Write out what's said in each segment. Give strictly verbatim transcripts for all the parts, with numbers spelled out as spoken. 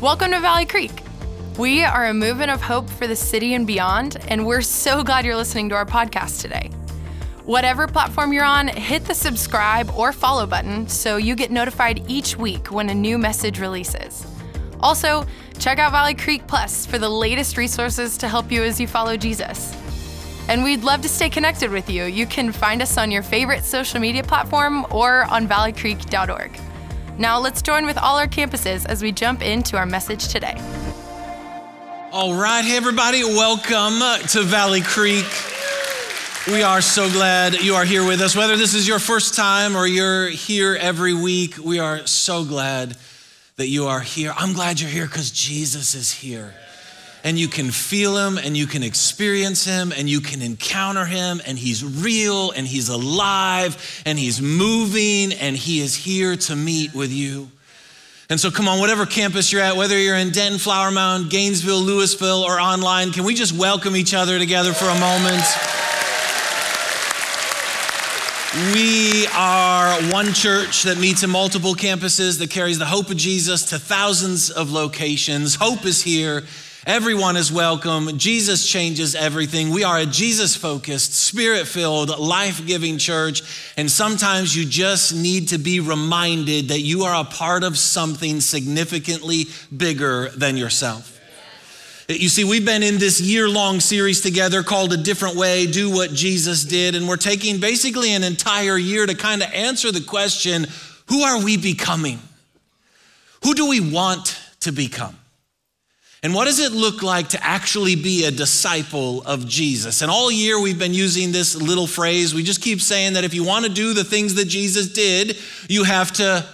Welcome to Valley Creek. We are a movement of hope for the city and beyond, and we're so glad you're listening to our podcast today. Whatever platform you're on, hit the subscribe or follow button so you get notified each week when a new message releases. Also, check out Valley Creek Plus for the latest resources to help you as you follow Jesus. And we'd love to stay connected with you. You can find us on your favorite social media platform or on valley creek dot org. Now let's join with all our campuses as we jump into our message today. All right, hey everybody, welcome to Valley Creek. We are so glad you are here with us. Whether this is your first time or you're here every week, we are so glad that you are here. I'm glad you're here because Jesus is here. And you can feel him and you can experience him and you can encounter him, and he's real and he's alive and he's moving and he is here to meet with you. And so come on, whatever campus you're at, whether you're in Denton, Flower Mound, Gainesville, Louisville, or online, can we just welcome each other together for a moment? We are one church that meets in multiple campuses that carries the hope of Jesus to thousands of locations. Hope is here. Everyone is welcome. Jesus changes everything. We are a Jesus-focused, spirit-filled, life-giving church. And sometimes you just need to be reminded that you are a part of something significantly bigger than yourself. You see, we've been in this year-long series together called A Different Way, Do What Jesus Did. And we're taking basically an entire year to kind of answer the question, who are we becoming? Who do we want to become? And what does it look like to actually be a disciple of Jesus? And all year we've been using this little phrase. We just keep saying that if you want to do the things that Jesus did, you have to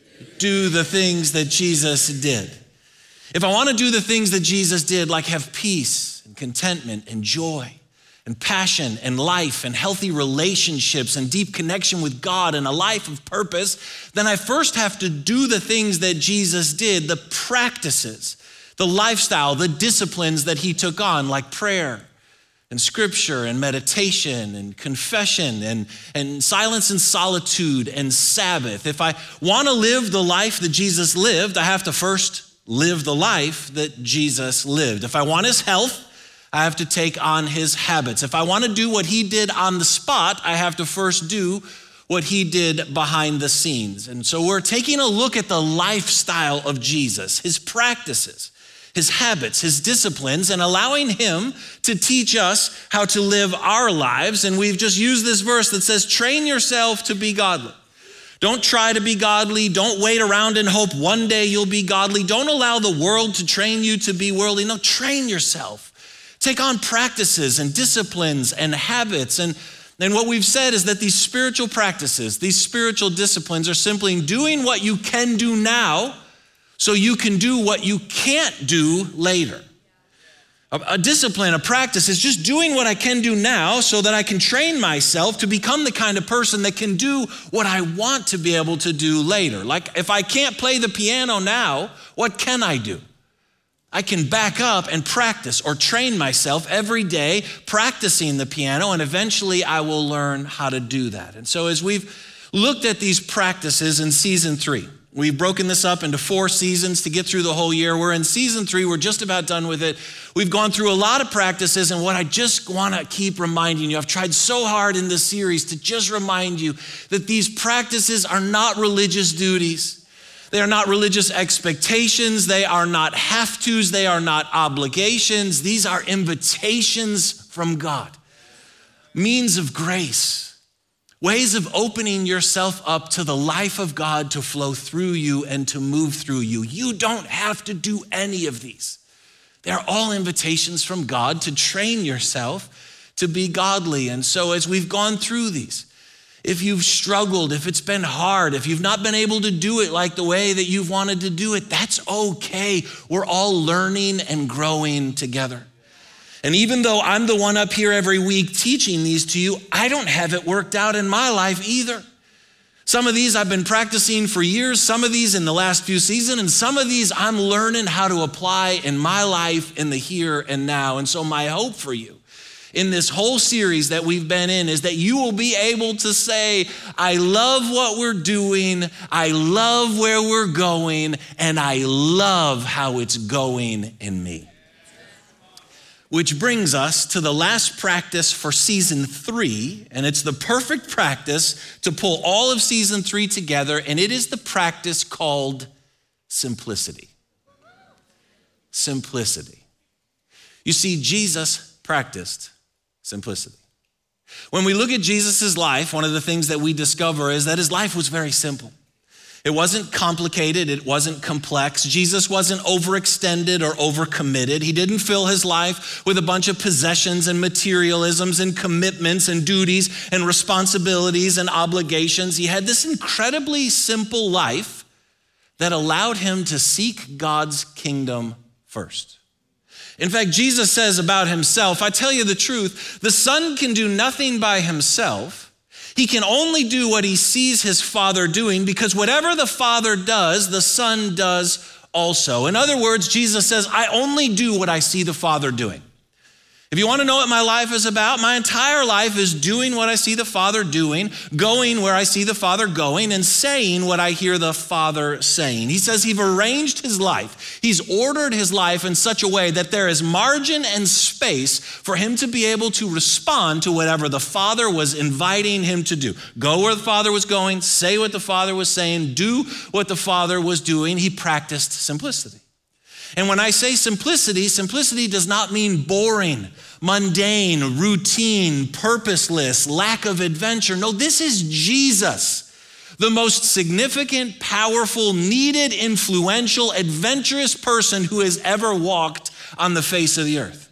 do the things that Jesus did. If I want to do the things that Jesus did, like have peace and contentment and joy and passion and life and healthy relationships and deep connection with God and a life of purpose, then I first have to do the things that Jesus did, the practices, the lifestyle, the disciplines that he took on, like prayer and scripture and meditation and confession and, and silence and solitude and Sabbath. If I want to live the life that Jesus lived, I have to first live the life that Jesus lived. If I want his health, I have to take on his habits. If I want to do what he did on the spot, I have to first do what he did behind the scenes. And so we're taking a look at the lifestyle of Jesus, his practices, his habits, his disciplines, and allowing him to teach us how to live our lives. And we've just used this verse that says, train yourself to be godly. Don't try to be godly. Don't wait around and hope one day you'll be godly. Don't allow the world to train you to be worldly. No, train yourself. Take on practices and disciplines and habits. And, and what we've said is that these spiritual practices, these spiritual disciplines are simply doing what you can do now so you can do what you can't do later. A, a discipline, a practice is just doing what I can do now so that I can train myself to become the kind of person that can do what I want to be able to do later. Like if I can't play the piano now, what can I do? I can back up and practice or train myself every day practicing the piano, and eventually I will learn how to do that. And so as we've looked at these practices in season three, we've broken this up into four seasons to get through the whole year. We're in season three. We're just about done with it. We've gone through a lot of practices, and what I just want to keep reminding you, I've tried so hard in this series to just remind you that these practices are not religious duties. They are not religious expectations. They are not have-tos. They are not obligations. These are invitations from God, means of grace. Ways of opening yourself up to the life of God to flow through you and to move through you. You don't have to do any of these. They're all invitations from God to train yourself to be godly. And so as we've gone through these, if you've struggled, if it's been hard, if you've not been able to do it like the way that you've wanted to do it, that's okay. We're all learning and growing together. And even though I'm the one up here every week teaching these to you, I don't have it worked out in my life either. Some of these I've been practicing for years, some of these in the last few seasons, and some of these I'm learning how to apply in my life in the here and now. And so my hope for you in this whole series that we've been in is that you will be able to say, I love what we're doing, I love where we're going, and I love how it's going in me. Which brings us to the last practice for season three, and it's the perfect practice to pull all of season three together, and it is the practice called simplicity. Simplicity. You see, Jesus practiced simplicity. When we look at Jesus' life, one of the things that we discover is that his life was very simple. It wasn't complicated, it wasn't complex. Jesus wasn't overextended or overcommitted. He didn't fill his life with a bunch of possessions and materialisms and commitments and duties and responsibilities and obligations. He had this incredibly simple life that allowed him to seek God's kingdom first. In fact, Jesus says about himself, I tell you the truth, the Son can do nothing by himself. He can only do what he sees his Father doing, because whatever the Father does, the Son does also. In other words, Jesus says, I only do what I see the Father doing. If you want to know what my life is about, my entire life is doing what I see the Father doing, going where I see the Father going, and saying what I hear the Father saying. He says he's arranged his life. He's ordered his life in such a way that there is margin and space for him to be able to respond to whatever the Father was inviting him to do. Go where the Father was going, say what the Father was saying, do what the Father was doing. He practiced simplicity. And when I say simplicity, simplicity does not mean boring, mundane, routine, purposeless, lack of adventure. No, this is Jesus, the most significant, powerful, needed, influential, adventurous person who has ever walked on the face of the earth.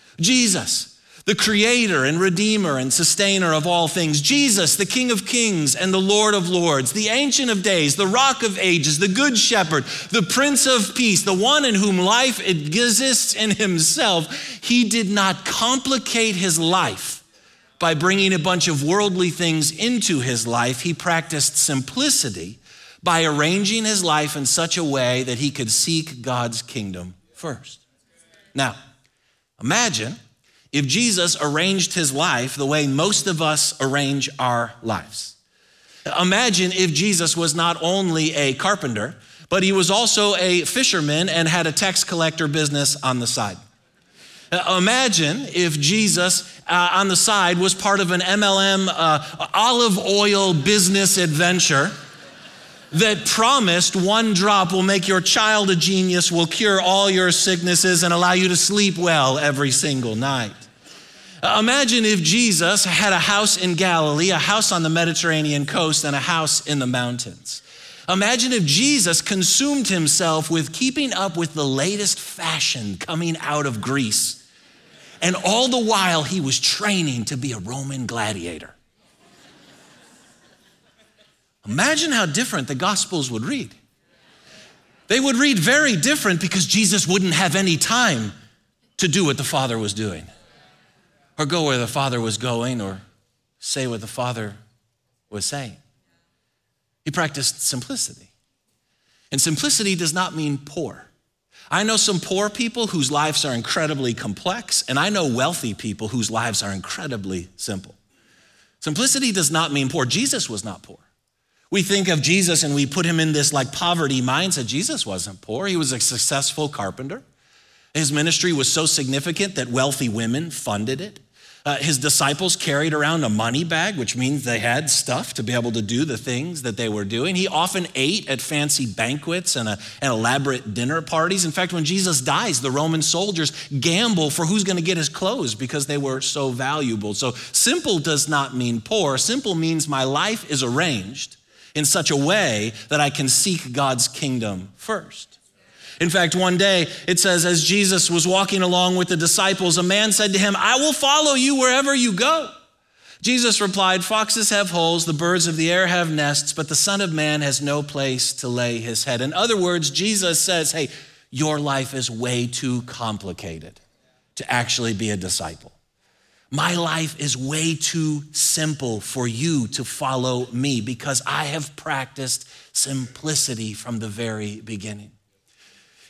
Jesus, the creator and redeemer and sustainer of all things. Jesus, the King of kings and the Lord of lords, the Ancient of days, the Rock of ages, the Good Shepherd, the Prince of peace, the one in whom life exists in himself. He did not complicate his life by bringing a bunch of worldly things into his life. He practiced simplicity by arranging his life in such a way that he could seek God's kingdom first. Now, imagine if Jesus arranged his life the way most of us arrange our lives. Imagine if Jesus was not only a carpenter, but he was also a fisherman and had a tax collector business on the side. Imagine if Jesus uh, on the side was part of an M L M uh, olive oil business adventure that promised one drop will make your child a genius, will cure all your sicknesses, and allow you to sleep well every single night. Imagine if Jesus had a house in Galilee, a house on the Mediterranean coast, and a house in the mountains. Imagine if Jesus consumed himself with keeping up with the latest fashion coming out of Greece, and all the while he was training to be a Roman gladiator. Imagine how different the Gospels would read. They would read very different because Jesus wouldn't have any time to do what the Father was doing, or go where the Father was going, or say what the Father was saying. He practiced simplicity. And simplicity does not mean poor. I know some poor people whose lives are incredibly complex, and I know wealthy people whose lives are incredibly simple. Simplicity does not mean poor. Jesus was not poor. We think of Jesus and we put him in this like poverty mindset. Jesus wasn't poor. He was a successful carpenter. His ministry was so significant that wealthy women funded it. Uh, his disciples carried around a money bag, which means they had stuff to be able to do the things that they were doing. He often ate at fancy banquets and, a, and elaborate dinner parties. In fact, when Jesus dies, the Roman soldiers gamble for who's going to get his clothes because they were so valuable. So simple does not mean poor. Simple means my life is arranged in such a way that I can seek God's kingdom first. In fact, one day it says, as Jesus was walking along with the disciples, a man said to him, I will follow you wherever you go. Jesus replied, foxes have holes, the birds of the air have nests, but the Son of Man has no place to lay his head. In other words, Jesus says, hey, your life is way too complicated to actually be a disciple. My life is way too simple for you to follow me because I have practiced simplicity from the very beginning.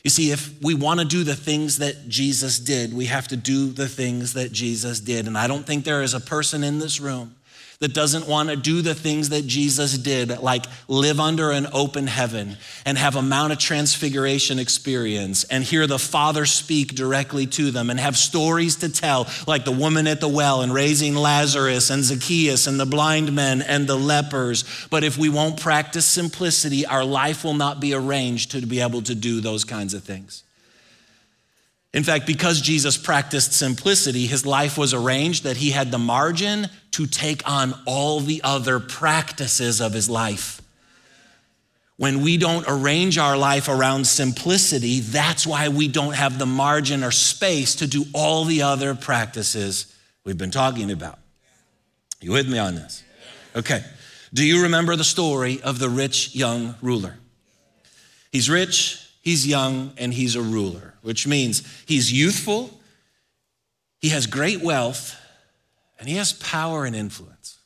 You see, if we want to do the things that Jesus did, we have to do the things that Jesus did. And I don't think there is a person in this room that doesn't want to do the things that Jesus did, like live under an open heaven and have a Mount of Transfiguration experience and hear the Father speak directly to them and have stories to tell, like the woman at the well and raising Lazarus and Zacchaeus and the blind men and the lepers. But if we won't practice simplicity, our life will not be arranged to be able to do those kinds of things. In fact, because Jesus practiced simplicity, his life was arranged that he had the margin to take on all the other practices of his life. When we don't arrange our life around simplicity, that's why we don't have the margin or space to do all the other practices we've been talking about. You with me on this? Okay. Do you remember the story of the rich young ruler? He's rich, he's young, and he's a ruler, which means he's youthful, he has great wealth, and he has power and influence.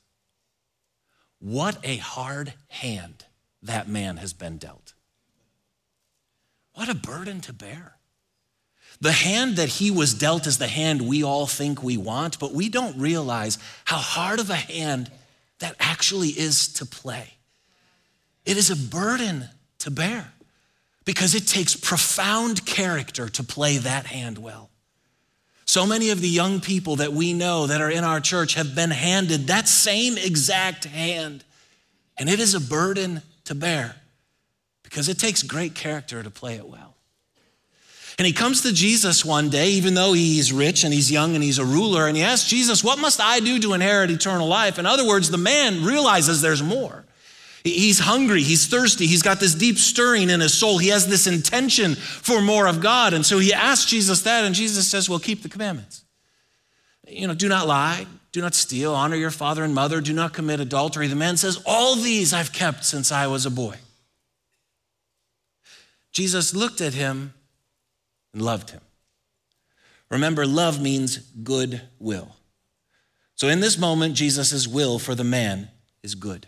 What a hard hand that man has been dealt. What a burden to bear. The hand that he was dealt is the hand we all think we want, but we don't realize how hard of a hand that actually is to play. It is a burden to bear because it takes profound character to play that hand well. So many of the young people that we know that are in our church have been handed that same exact hand, and it is a burden to bear because it takes great character to play it well. And he comes to Jesus one day, even though he's rich and he's young and he's a ruler, and he asks Jesus, what must I do to inherit eternal life? In other words, the man realizes there's more. He's hungry, he's thirsty, he's got this deep stirring in his soul. He has this intention for more of God. And so he asks Jesus that, and Jesus says, well, keep the commandments. You know, do not lie, do not steal, honor your father and mother, do not commit adultery. The man says, all these I've kept since I was a boy. Jesus looked at him and loved him. Remember, love means good will. So in this moment, Jesus' will for the man is good.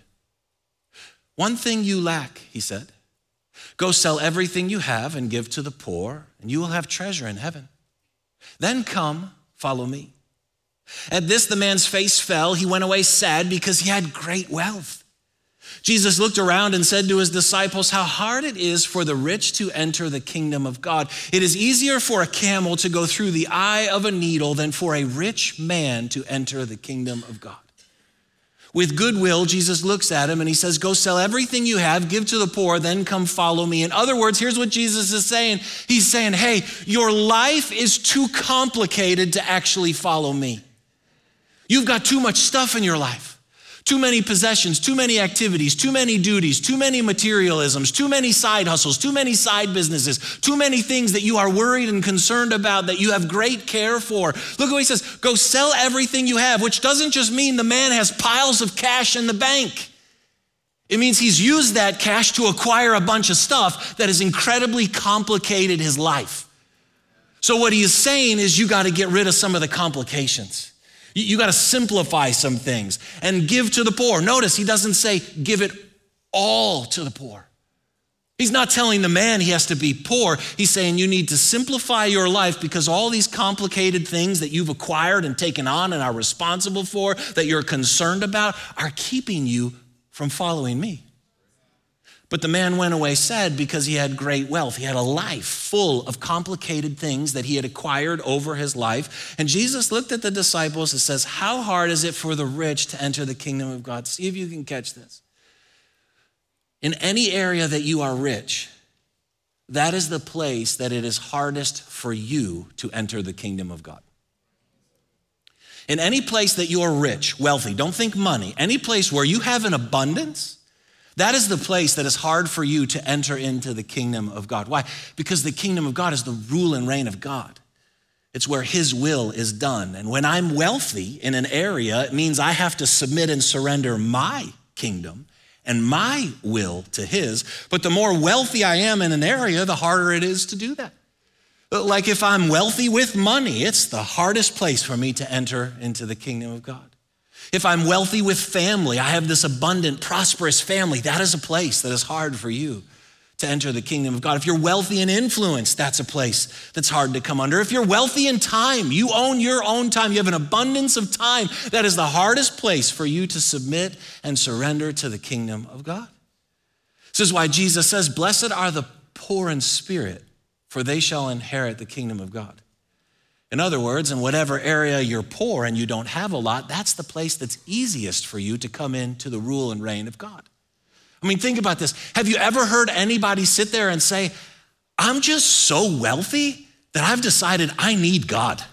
One thing you lack, he said. Go sell everything you have and give to the poor, and you will have treasure in heaven. Then come, follow me. At this, the man's face fell. He went away sad because he had great wealth. Jesus looked around and said to his disciples, how hard it is for the rich to enter the kingdom of God. It is easier for a camel to go through the eye of a needle than for a rich man to enter the kingdom of God. With goodwill, Jesus looks at him and he says, go sell everything you have, give to the poor, then come follow me. In other words, here's what Jesus is saying. He's saying, hey, your life is too complicated to actually follow me. You've got too much stuff in your life. Too many possessions, too many activities, too many duties, too many materialisms, too many side hustles, too many side businesses, too many things that you are worried and concerned about that you have great care for. Look what he says, go sell everything you have, which doesn't just mean the man has piles of cash in the bank. It means he's used that cash to acquire a bunch of stuff that has incredibly complicated his life. So what he is saying is you got to get rid of some of the complications. You got to simplify some things and give to the poor. Notice he doesn't say give it all to the poor. He's not telling the man he has to be poor. He's saying you need to simplify your life because all these complicated things that you've acquired and taken on and are responsible for, that you're concerned about, are keeping you from following me. But the man went away sad because he had great wealth. He had a life full of complicated things that he had acquired over his life. And Jesus looked at the disciples and says, how hard is it for the rich to enter the kingdom of God? See if you can catch this. In any area that you are rich, that is the place that it is hardest for you to enter the kingdom of God. In any place that you are rich, wealthy, don't think money, any place where you have an abundance, that is the place that is hard for you to enter into the kingdom of God. Why? Because the kingdom of God is the rule and reign of God. It's where his will is done. And when I'm wealthy in an area, it means I have to submit and surrender my kingdom and my will to his. But the more wealthy I am in an area, the harder it is to do that. Like if I'm wealthy with money, it's the hardest place for me to enter into the kingdom of God. If I'm wealthy with family, I have this abundant, prosperous family, that is a place that is hard for you to enter the kingdom of God. If you're wealthy in influence, that's a place that's hard to come under. If you're wealthy in time, you own your own time, you have an abundance of time, that is the hardest place for you to submit and surrender to the kingdom of God. This is why Jesus says, blessed are the poor in spirit, for they shall inherit the kingdom of God. In other words, in whatever area you're poor and you don't have a lot, that's the place that's easiest for you to come into the rule and reign of God. I mean, think about this. Have you ever heard anybody sit there and say, I'm just so wealthy that I've decided I need God?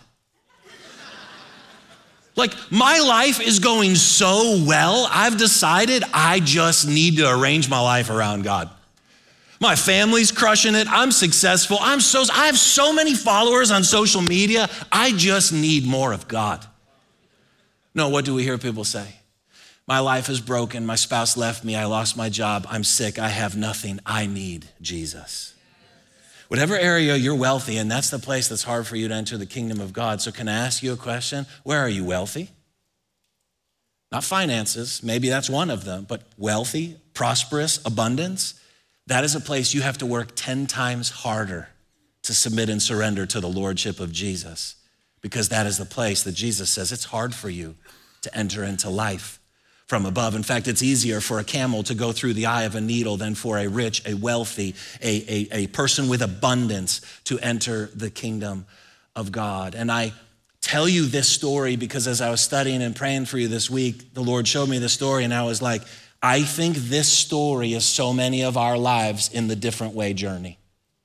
Like, my life is going so well, I've decided I just need to arrange my life around God. My family's crushing it. I'm successful. I'm so, I have so many followers on social media. I just need more of God. No, what do we hear people say? My life is broken. My spouse left me. I lost my job. I'm sick. I have nothing. I need Jesus. Whatever area you're wealthy in, that's the place that's hard for you to enter the kingdom of God. So can I ask you a question? Where are you wealthy? Not finances. Maybe that's one of them, but wealthy, prosperous, abundance. That is a place you have to work ten times harder to submit and surrender to the lordship of Jesus, because that is the place that Jesus says it's hard for you to enter into life from above. In fact, it's easier for a camel to go through the eye of a needle than for a rich, a wealthy, a, a, a person with abundance to enter the kingdom of God. And I tell you this story because as I was studying and praying for you this week, the Lord showed me this story and I was like, I think this story is so many of our lives in the different way journey.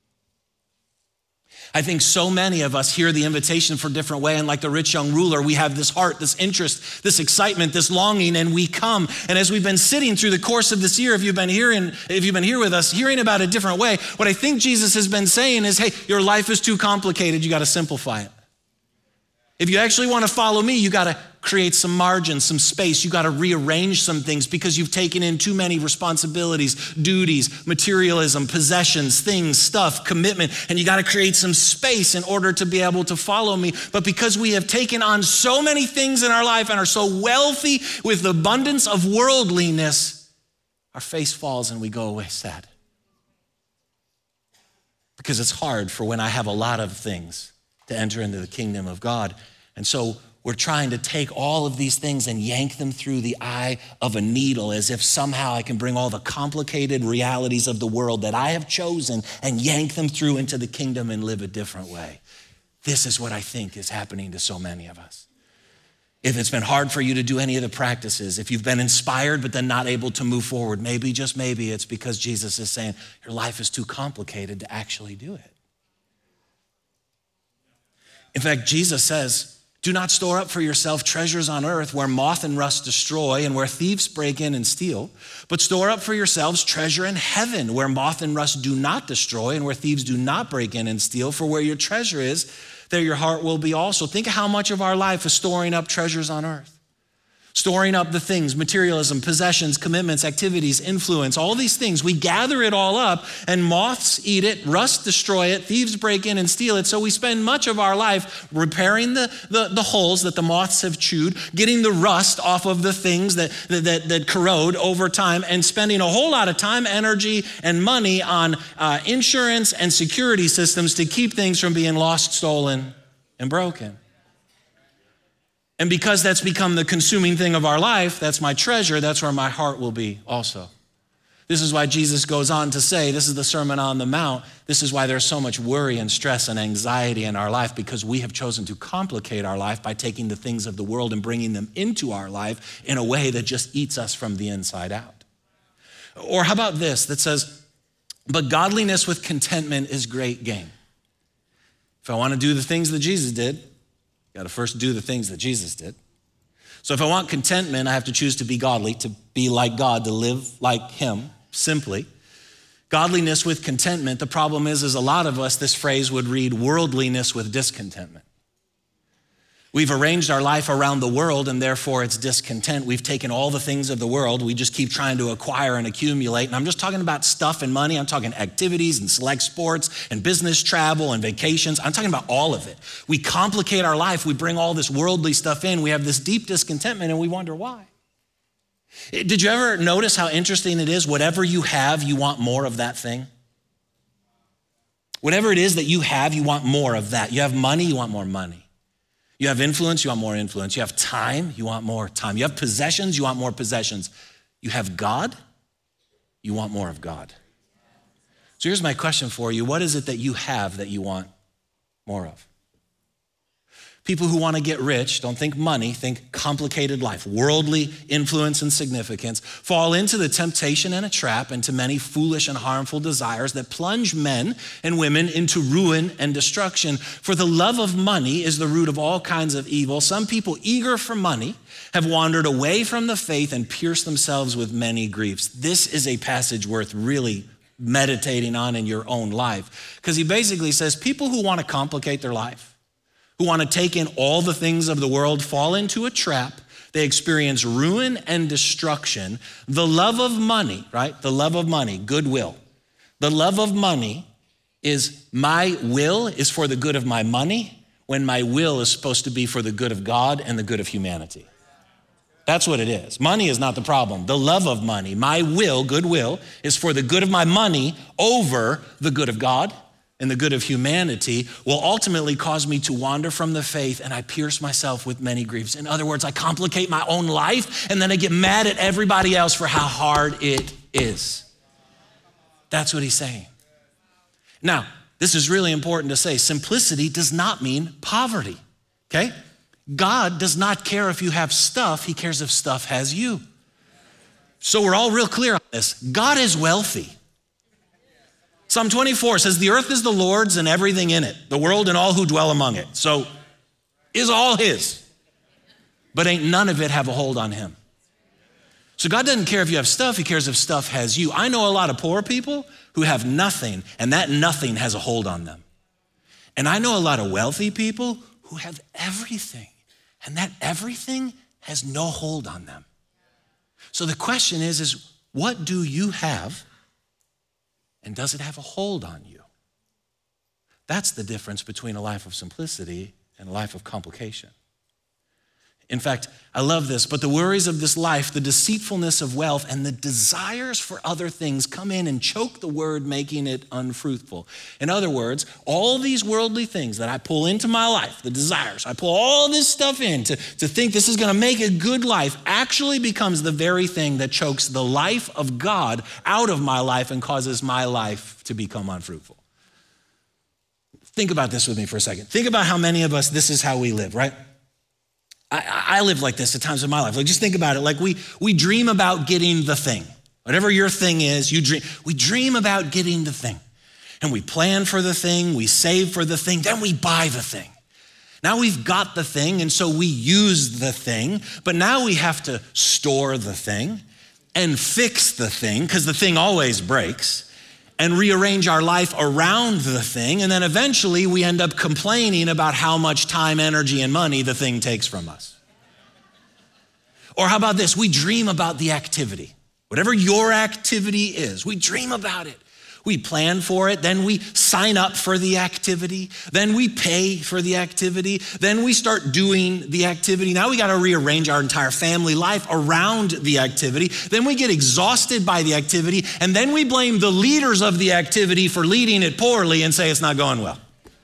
I think so many of us hear the invitation for different way, and like the rich young ruler, we have this heart, this interest, this excitement, this longing, and we come. And as we've been sitting through the course of this year, if you've been hearing, if you've been here with us, hearing about a different way, what I think Jesus has been saying is, hey, your life is too complicated, you gotta simplify it. If you actually wanna follow me, you gotta create some margin, some space. You gotta rearrange some things because you've taken in too many responsibilities, duties, materialism, possessions, things, stuff, commitment, and you gotta create some space in order to be able to follow me. But because we have taken on so many things in our life and are so wealthy with the abundance of worldliness, our face falls and we go away sad. Because it's hard for when I have a lot of things to enter into the kingdom of God. And so we're trying to take all of these things and yank them through the eye of a needle as if somehow I can bring all the complicated realities of the world that I have chosen and yank them through into the kingdom and live a different way. This is what I think is happening to so many of us. If it's been hard for you to do any of the practices, if you've been inspired but then not able to move forward, maybe, just maybe, it's because Jesus is saying your life is too complicated to actually do it. In fact, Jesus says, do not store up for yourself treasures on earth where moth and rust destroy and where thieves break in and steal, but store up for yourselves treasure in heaven where moth and rust do not destroy and where thieves do not break in and steal. For where your treasure is, there your heart will be also. Think of how much of our life is storing up treasures on earth. Storing up the things, materialism, possessions, commitments, activities, influence, all these things. We gather it all up and moths eat it, rust destroy it, thieves break in and steal it. So we spend much of our life repairing the, the, the holes that the moths have chewed, getting the rust off of the things that, that, that corrode over time, and spending a whole lot of time, energy, and money on uh, insurance and security systems to keep things from being lost, stolen, and broken. And because that's become the consuming thing of our life, that's my treasure, that's where my heart will be also. This is why Jesus goes on to say, this is the Sermon on the Mount, this is why there's so much worry and stress and anxiety in our life, because we have chosen to complicate our life by taking the things of the world and bringing them into our life in a way that just eats us from the inside out. Or how about this that says, but godliness with contentment is great gain. If I want to do the things that Jesus did, got to first do the things that Jesus did. So if I want contentment, I have to choose to be godly, to be like God, to live like him, simply. Godliness with contentment, the problem is, is a lot of us, this phrase would read worldliness with discontentment. We've arranged our life around the world and therefore it's discontent. We've taken all the things of the world. We just keep trying to acquire and accumulate. And I'm just talking about stuff and money. I'm talking activities and select sports and business travel and vacations. I'm talking about all of it. We complicate our life. We bring all this worldly stuff in. We have this deep discontentment and we wonder why. Did you ever notice how interesting it is? Whatever you have, you want more of that thing. Whatever it is that you have, you want more of that. You have money, you want more money. You have influence, you want more influence. You have time, you want more time. You have possessions, you want more possessions. You have God, you want more of God. So here's my question for you. What is it that you have that you want more of? People who want to get rich, don't think money, think complicated life, worldly influence and significance, fall into the temptation and a trap into many foolish and harmful desires that plunge men and women into ruin and destruction. For the love of money is the root of all kinds of evil. Some people eager for money have wandered away from the faith and pierced themselves with many griefs. This is a passage worth really meditating on in your own life, because he basically says people who want to complicate their life, who want to take in all the things of the world, fall into a trap. They experience ruin and destruction. The love of money, right? The love of money, goodwill. The love of money is my will is for the good of my money when my will is supposed to be for the good of God and the good of humanity. That's what it is. Money is not the problem. The love of money, my will, goodwill, is for the good of my money over the good of God and the good of humanity, will ultimately cause me to wander from the faith, and I pierce myself with many griefs. In other words, I complicate my own life, and then I get mad at everybody else for how hard it is. That's what he's saying. Now, this is really important to say. Simplicity does not mean poverty, okay? God does not care if you have stuff. He cares if stuff has you. So we're all real clear on this. God is wealthy. Psalm twenty-four says, the earth is the Lord's and everything in it, the world and all who dwell among it. So is all his, but ain't none of it have a hold on him. So God doesn't care if you have stuff, he cares if stuff has you. I know a lot of poor people who have nothing, and that nothing has a hold on them. And I know a lot of wealthy people who have everything, and that everything has no hold on them. So the question is, is what do you have? And does it have a hold on you? That's the difference between a life of simplicity and a life of complication. In fact, I love this, but the worries of this life, the deceitfulness of wealth, and the desires for other things come in and choke the word, making it unfruitful. In other words, all these worldly things that I pull into my life, the desires, I pull all this stuff in to, to think this is gonna make a good life, actually becomes the very thing that chokes the life of God out of my life and causes my life to become unfruitful. Think about this with me for a second. Think about how many of us, this is how we live, right? I, I live like this at times in my life. Like, just think about it. Like we we dream about getting the thing. Whatever your thing is, you dream. We dream about getting the thing. And we plan for the thing, we save for the thing, then we buy the thing. Now we've got the thing, and so we use the thing, but now we have to store the thing and fix the thing, because the thing always breaks, and rearrange our life around the thing, and then eventually we end up complaining about how much time, energy, and money the thing takes from us. Or how about this? We dream about the activity. Whatever your activity is, we dream about it. We plan for it, then we sign up for the activity, then we pay for the activity, then we start doing the activity. Now we gotta rearrange our entire family life around the activity. Then we get exhausted by the activity, and then we blame the leaders of the activity for leading it poorly and say it's not going well.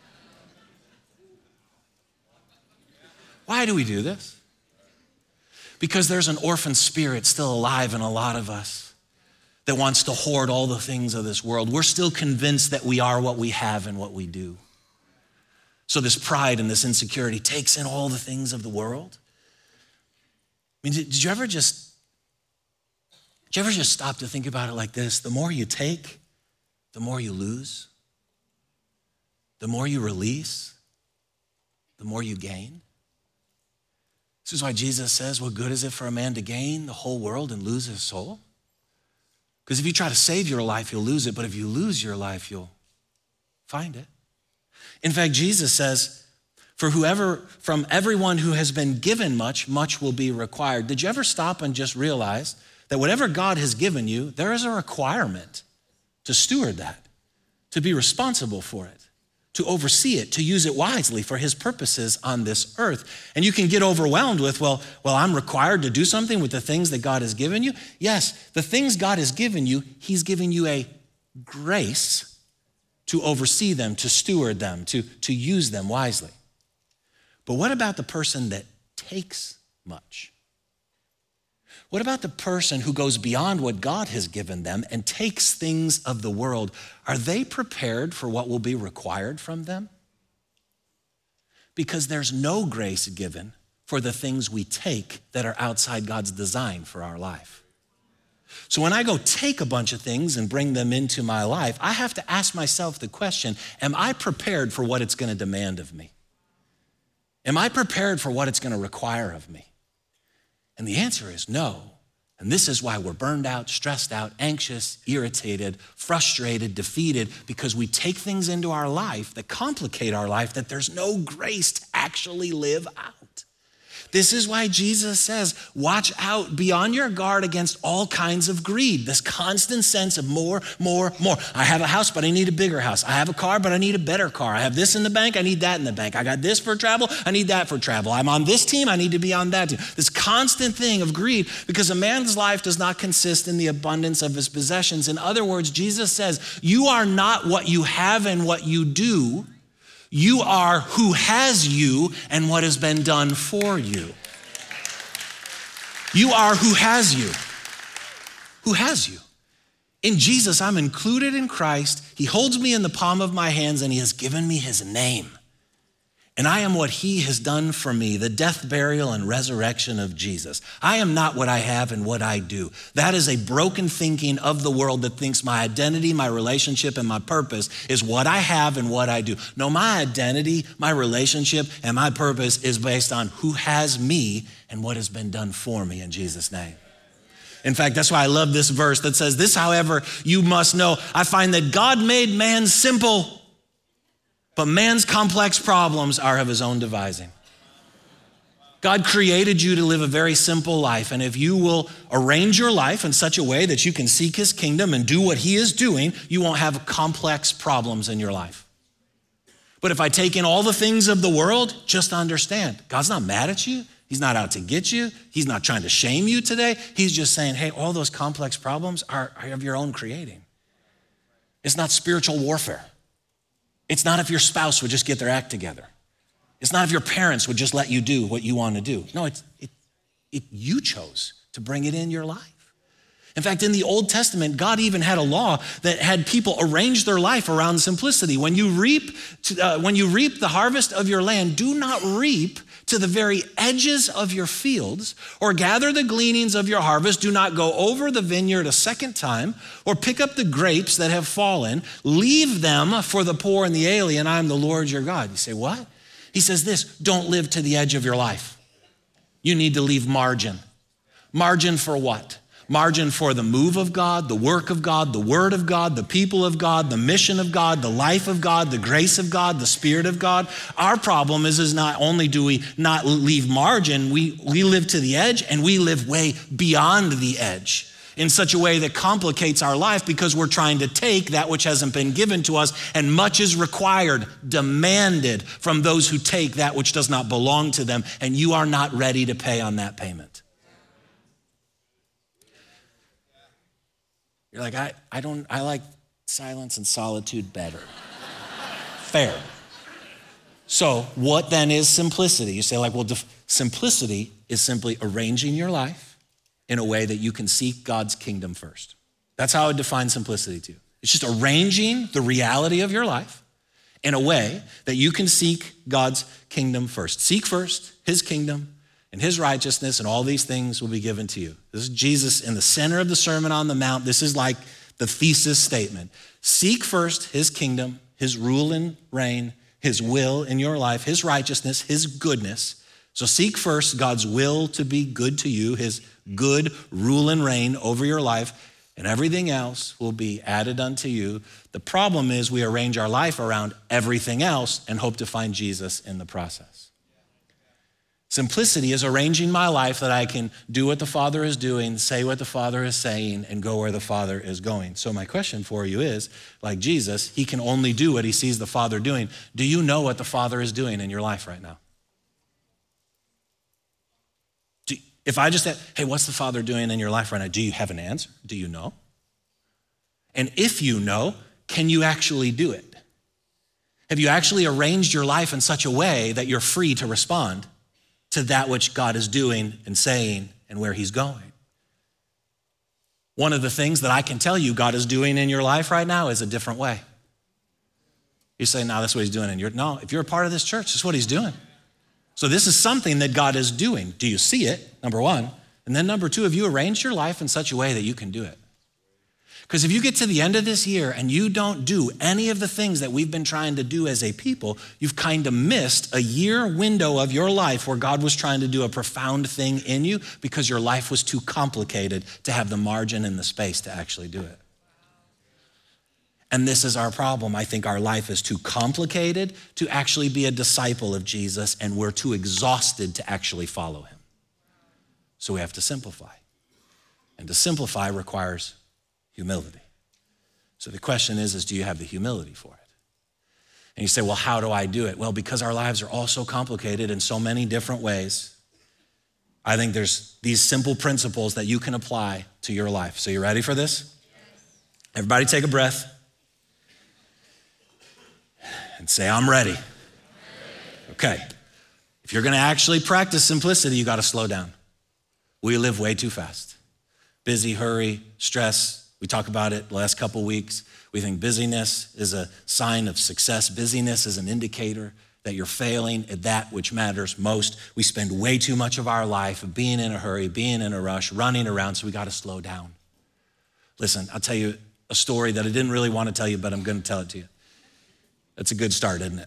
Why do we do this? Because there's an orphan spirit still alive in a lot of us that wants to hoard all the things of this world. We're still convinced that we are what we have and what we do. So this pride and this insecurity takes in all the things of the world. I mean, did, did you ever just, did you ever just stop to think about it like this? The more you take, the more you lose. The more you release, the more you gain. This is why Jesus says, what good is it for a man to gain the whole world and lose his soul? Because if you try to save your life, you'll lose it. But if you lose your life, you'll find it. In fact, Jesus says, for whoever, from everyone who has been given much, much will be required. Did you ever stop and just realize that whatever God has given you, there is a requirement to steward that, to be responsible for it, to oversee it, to use it wisely for his purposes on this earth. And you can get overwhelmed with, well, well, I'm required to do something with the things that God has given you. Yes, the things God has given you, he's given you a grace to oversee them, to steward them, to, to use them wisely. But what about the person that takes much? What about the person who goes beyond what God has given them and takes things of the world? Are they prepared for what will be required from them? Because there's no grace given for the things we take that are outside God's design for our life. So when I go take a bunch of things and bring them into my life, I have to ask myself the question, am I prepared for what it's going to demand of me? Am I prepared for what it's going to require of me? And the answer is no. And this is why we're burned out, stressed out, anxious, irritated, frustrated, defeated, because we take things into our life that complicate our life that there's no grace to actually live out. This is why Jesus says, watch out, be on your guard against all kinds of greed, this constant sense of more, more, more. I have a house, but I need a bigger house. I have a car, but I need a better car. I have this in the bank, I need that in the bank. I got this for travel, I need that for travel. I'm on this team, I need to be on that team. This constant thing of greed, because a man's life does not consist in the abundance of his possessions. In other words, Jesus says, you are not what you have and what you do. You are who has you and what has been done for you. You are who has you. Who has you? In Jesus, I'm included in Christ. He holds me in the palm of my hands and he has given me his name. And I am what he has done for me, the death, burial, and resurrection of Jesus. I am not what I have and what I do. That is a broken thinking of the world that thinks my identity, my relationship, and my purpose is what I have and what I do. No, my identity, my relationship, and my purpose is based on who has me and what has been done for me in Jesus' name. In fact, that's why I love this verse that says, this, however, you must know. I find that God made man simple, but man's complex problems are of his own devising. God created you to live a very simple life, and if you will arrange your life in such a way that you can seek his kingdom and do what he is doing, you won't have complex problems in your life. But if I take in all the things of the world, just understand, God's not mad at you. He's not out to get you. He's not trying to shame you today. He's just saying, hey, all those complex problems are, are of your own creating. It's not spiritual warfare. It's not if your spouse would just get their act together. It's not if your parents would just let you do what you want to do. No, it's, it, it, you chose to bring it in your life. In fact, in the Old Testament, God even had a law that had people arrange their life around simplicity. When you reap, to, uh, when you reap the harvest of your land, do not reap to the very edges of your fields, or gather the gleanings of your harvest. Do not go over the vineyard a second time, or pick up the grapes that have fallen. Leave them for the poor and the alien. I am the Lord your God. You say, what? He says this, don't live to the edge of your life. You need to leave margin. Margin for what? Margin for the move of God, the work of God, the word of God, the people of God, the mission of God, the life of God, the grace of God, the spirit of God. Our problem is, is not only do we not leave margin, we, we live to the edge, and we live way beyond the edge in such a way that complicates our life because we're trying to take that which hasn't been given to us, and much is required, demanded from those who take that which does not belong to them, and you are not ready to pay on that payment. You're like, I, I don't, I like silence and solitude better. Fair. So what then is simplicity? You say like, well, def- simplicity is simply arranging your life in a way that you can seek God's kingdom first. That's how I would define simplicity to you. It's just arranging the reality of your life in a way that you can seek God's kingdom first. Seek first his kingdom and his righteousness, and all these things will be given to you. This is Jesus in the center of the Sermon on the Mount. This is like the thesis statement. Seek first his kingdom, his rule and reign, his will in your life, his righteousness, his goodness. So seek first God's will to be good to you, his good rule and reign over your life, and everything else will be added unto you. The problem is we arrange our life around everything else and hope to find Jesus in the process. Simplicity is arranging my life that I can do what the Father is doing, say what the Father is saying, and go where the Father is going. So my question for you is, like Jesus, he can only do what he sees the Father doing. Do you know what the Father is doing in your life right now? Do, if I just said, hey, what's the Father doing in your life right now? Do you have an answer? Do you know? And if you know, can you actually do it? Have you actually arranged your life in such a way that you're free to respond to that which God is doing and saying and where he's going? One of the things that I can tell you God is doing in your life right now is a different way. You say, no, that's what he's doing in your, no, if you're a part of this church, that's what he's doing. So this is something that God is doing. Do you see it? Number one. And then number two, have you arranged your life in such a way that you can do it? Because if you get to the end of this year and you don't do any of the things that we've been trying to do as a people, you've kind of missed a year window of your life where God was trying to do a profound thing in you because your life was too complicated to have the margin and the space to actually do it. And this is our problem. I think our life is too complicated to actually be a disciple of Jesus, and we're too exhausted to actually follow him. So we have to simplify. And to simplify requires humility. So the question is, is do you have the humility for it? And you say, well, how do I do it? Well, because our lives are all so complicated in so many different ways, I think there's these simple principles that you can apply to your life. So you ready for this? Everybody take a breath. And say, I'm ready. Okay. If you're gonna actually practice simplicity, you gotta slow down. We live way too fast. Busy, hurry, stress. We talk about it the last couple weeks. We think busyness is a sign of success. Busyness is an indicator that you're failing at that which matters most. We spend way too much of our life being in a hurry, being in a rush, running around, so we gotta slow down. Listen, I'll tell you a story that I didn't really wanna tell you, but I'm gonna tell it to you. That's a good start, isn't it?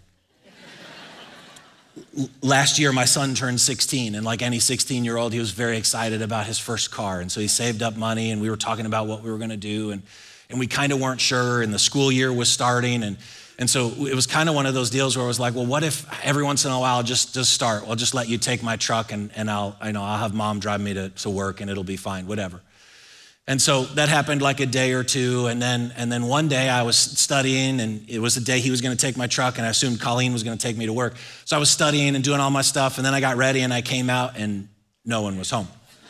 Last year, my son turned sixteen, and like any sixteen-year-old, he was very excited about his first car. And so he saved up money, and we were talking about what we were gonna do, and, and we kind of weren't sure, and the school year was starting, and, and so it was kind of one of those deals where it was like, well, what if every once in a while, just, just start? I'll just let you take my truck, and, and I'll, I know, I'll have mom drive me to, to work, and it'll be fine, whatever. And so that happened like a day or two, and then and then one day I was studying, and it was the day he was gonna take my truck, and I assumed Colleen was gonna take me to work. So I was studying and doing all my stuff, and then I got ready and I came out and no one was home.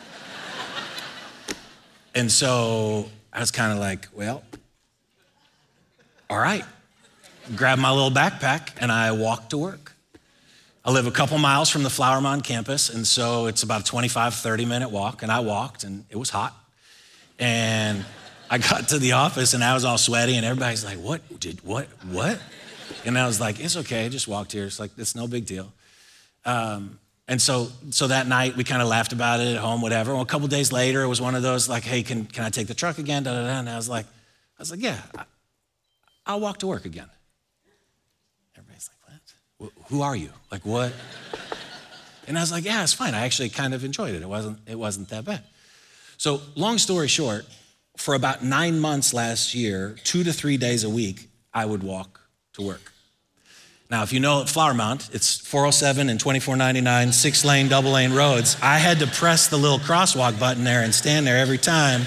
And so I was kind of like, well, all right. Grabbed my little backpack and I walked to work. I live a couple miles from the Flower Mound campus, and so it's about a twenty-five, thirty minute walk, and I walked, and it was hot. And I got to the office and I was all sweaty, and everybody's like, what, did, what, what? And I was like, it's okay, I just walked here. It's like, it's no big deal. Um, and so so that night we kind of laughed about it at home, whatever. Well, a couple days later, it was one of those like, hey, can, can I take the truck again? Da, da, da. And I was like, I was like, yeah, I'll walk to work again. Everybody's like, what? Who are you? Like, what? And I was like, yeah, it's fine. I actually kind of enjoyed it. It wasn't, it wasn't that bad. So long story short, for about nine months last year, two to three days a week, I would walk to work. Now, if you know at Flower Mound, it's four oh seven and twenty-four ninety-nine, six lane, double lane roads. I had to press the little crosswalk button there and stand there every time.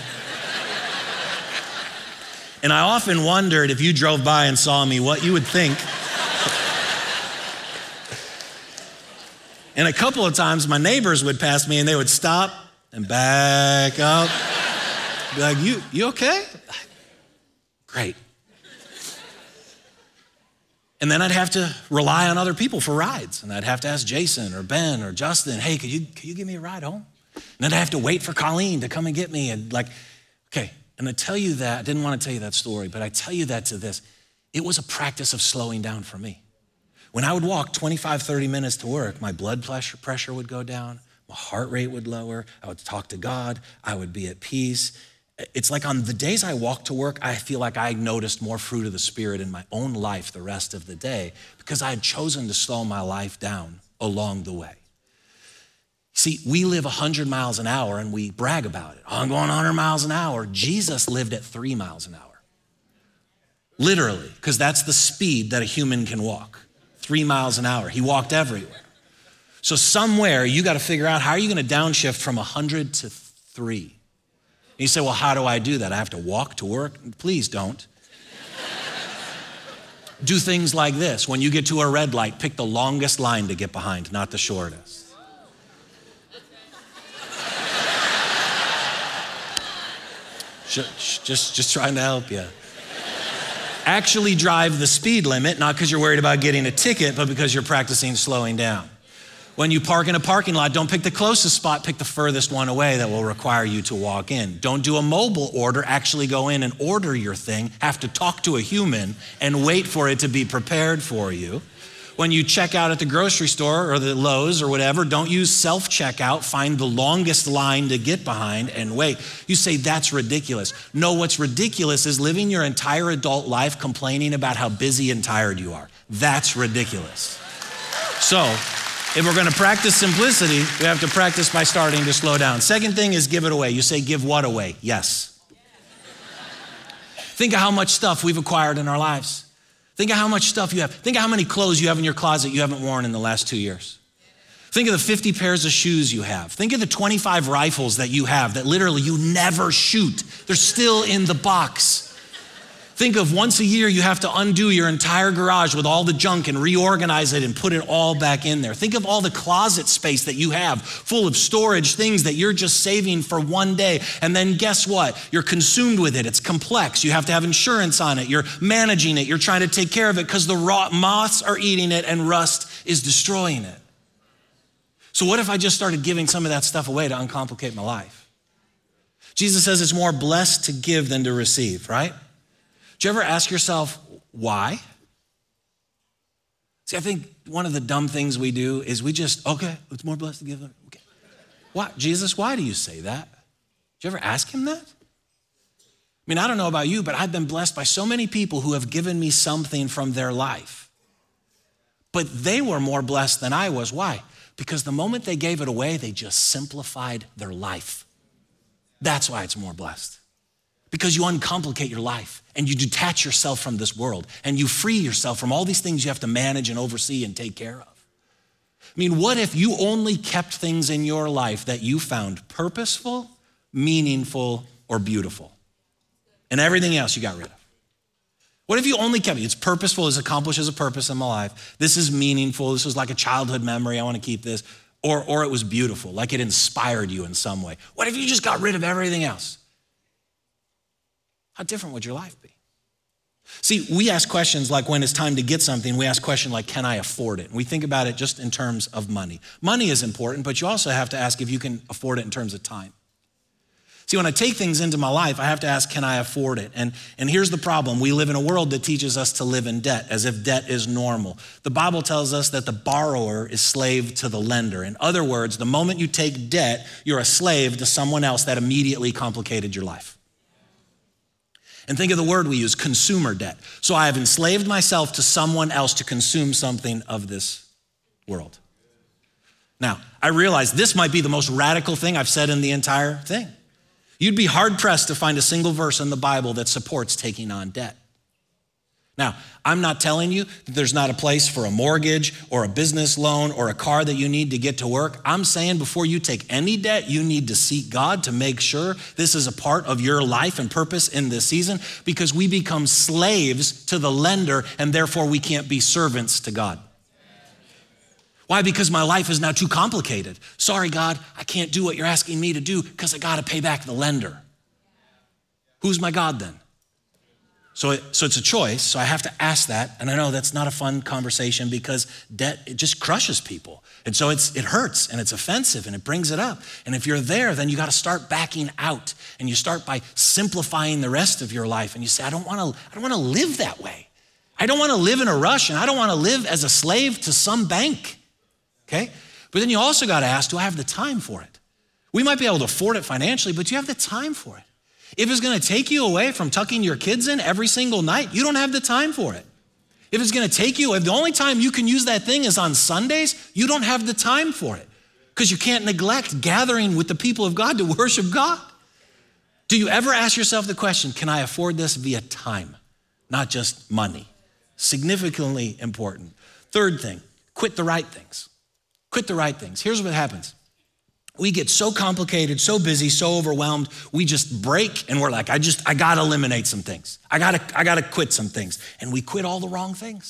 And I often wondered if you drove by and saw me, what you would think. And a couple of times my neighbors would pass me and they would stop and back up. Be like, you, you okay? Great. And then I'd have to rely on other people for rides. And I'd have to ask Jason or Ben or Justin, hey, could you, could you give me a ride home? And then I'd have to wait for Colleen to come and get me. And like, okay, and I tell you that, I didn't want to tell you that story, but I tell you that to this. It was a practice of slowing down for me. When I would walk twenty-five, thirty minutes to work, my blood pressure, pressure would go down. My heart rate would lower. I would talk to God. I would be at peace. It's like on the days I walk to work, I feel like I noticed more fruit of the Spirit in my own life the rest of the day because I had chosen to slow my life down along the way. See, we live one hundred miles an hour and we brag about it. Oh, I'm going one hundred miles an hour. Jesus lived at three miles an hour. Literally, because that's the speed that a human can walk. Three miles an hour. He walked everywhere. So somewhere you got to figure out how are you going to downshift from one hundred to three? And you say, well, how do I do that? I have to walk to work? Please don't. Do things like this. When you get to a red light, pick the longest line to get behind, not the shortest. Just, just, just trying to help you. Actually drive the speed limit, not because you're worried about getting a ticket, but because you're practicing slowing down. When you park in a parking lot, don't pick the closest spot, pick the furthest one away that will require you to walk in. Don't do a mobile order, actually go in and order your thing, have to talk to a human and wait for it to be prepared for you. When you check out at the grocery store or the Lowe's or whatever, don't use self-checkout, find the longest line to get behind and wait. You say, that's ridiculous. No, what's ridiculous is living your entire adult life complaining about how busy and tired you are. That's ridiculous. So, if we're gonna practice simplicity, we have to practice by starting to slow down. Second thing is give it away. You say, give what away? Yes. Think of how much stuff we've acquired in our lives. Think of how much stuff you have. Think of how many clothes you have in your closet you haven't worn in the last two years. Think of the fifty pairs of shoes you have. Think of the twenty-five rifles that you have that literally you never shoot. They're still in the box. Think of once a year you have to undo your entire garage with all the junk and reorganize it and put it all back in there. Think of all the closet space that you have full of storage, things that you're just saving for one day. And then guess what? You're consumed with it. It's complex. You have to have insurance on it. You're managing it. You're trying to take care of it because the raw moths are eating it and rust is destroying it. So what if I just started giving some of that stuff away to uncomplicate my life? Jesus says it's more blessed to give than to receive, right? Do you ever ask yourself, why? See, I think one of the dumb things we do is we just, okay, it's more blessed to give than, okay. Why? Jesus, why do you say that? Did you ever ask him that? I mean, I don't know about you, but I've been blessed by so many people who have given me something from their life. But they were more blessed than I was. Why? Because the moment they gave it away, they just simplified their life. That's why it's more blessed. Because you uncomplicate your life and you detach yourself from this world and you free yourself from all these things you have to manage and oversee and take care of. I mean, what if you only kept things in your life that you found purposeful, meaningful, or beautiful? And everything else you got rid of. What if you only kept it? It's purposeful, it accomplishes a purpose in my life. This is meaningful, this was like a childhood memory, I wanna keep this. Or, or it was beautiful, like it inspired you in some way. What if you just got rid of everything else? How different would your life be? See, we ask questions like when it's time to get something, we ask questions like, can I afford it? And we think about it just in terms of money. Money is important, but you also have to ask if you can afford it in terms of time. See, when I take things into my life, I have to ask, can I afford it? And, and here's the problem. We live in a world that teaches us to live in debt, as if debt is normal. The Bible tells us that the borrower is slave to the lender. In other words, the moment you take debt, you're a slave to someone else that immediately complicated your life. And think of the word we use, consumer debt. So I have enslaved myself to someone else to consume something of this world. Now, I realize this might be the most radical thing I've said in the entire thing. You'd be hard pressed to find a single verse in the Bible that supports taking on debt. Now, I'm not telling you that there's not a place for a mortgage or a business loan or a car that you need to get to work. I'm saying before you take any debt, you need to seek God to make sure this is a part of your life and purpose in this season, because we become slaves to the lender and therefore we can't be servants to God. Why? Because my life is now too complicated. Sorry, God, I can't do what you're asking me to do because I got to pay back the lender. Who's my God then? So, it, so it's a choice, so I have to ask that, and I know that's not a fun conversation because debt, it just crushes people. And so it's, it hurts, and it's offensive, and it brings it up. And if you're there, then you gotta start backing out, and you start by simplifying the rest of your life, and you say, I don't wanna, I don't wanna live that way. I don't wanna live in a rush, and I don't wanna live as a slave to some bank, okay? But then you also gotta ask, do I have the time for it? We might be able to afford it financially, but do you have the time for it? If it's gonna take you away from tucking your kids in every single night, you don't have the time for it. If it's gonna take you, if the only time you can use that thing is on Sundays, you don't have the time for it because you can't neglect gathering with the people of God to worship God. Do you ever ask yourself the question, can I afford this via time, not just money? Significantly important. Third thing, quit the right things. Quit the right things. Here's what happens. We get so complicated, so busy, so overwhelmed, we just break and we're like, I just, I gotta eliminate some things. I gotta, I gotta quit some things. And we quit all the wrong things.